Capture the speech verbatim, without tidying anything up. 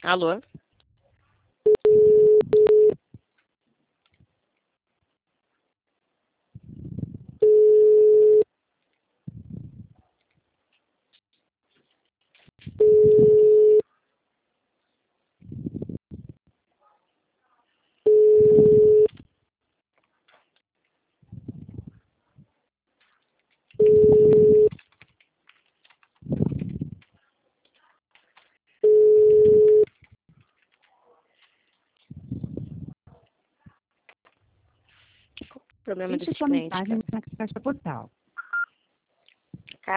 Alô? Problema Deixe desse sua cliente, mensagem cara. na caixa postal.